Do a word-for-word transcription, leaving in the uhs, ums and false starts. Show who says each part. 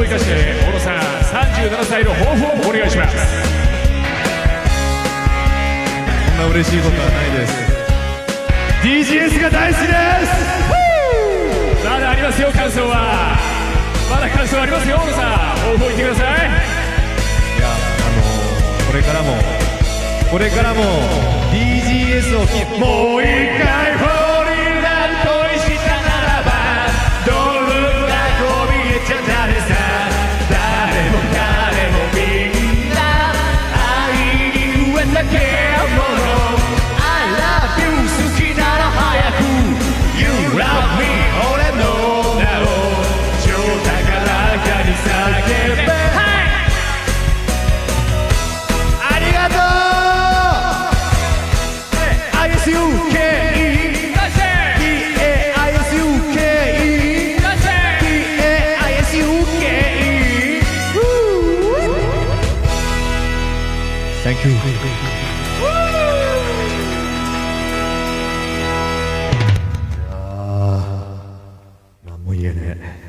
Speaker 1: を生かして大野さんさんじゅうななさいの抱負をお願いします。
Speaker 2: こんな嬉しいことはないです。
Speaker 1: ディージーエス が大好きです。まだありますよ、感想は。まだ感想ありますよ、大野さん。抱負を言ってください。
Speaker 2: いや、あのー、これからもこれからも ディージーエス をき
Speaker 1: もう一回フォーリーラン恋したならばドルがこびえちゃダメさ。誰も誰もみんな愛に飢えたけもの I love you 好きなら早く You love me 俺の名を超高らかに叫べ。ありがとう。アイエスユーケーイー ディーエーアイエスユーケーイー ディーエーアイエスユーケーイー
Speaker 2: Thank you。
Speaker 3: 何も言えねえ。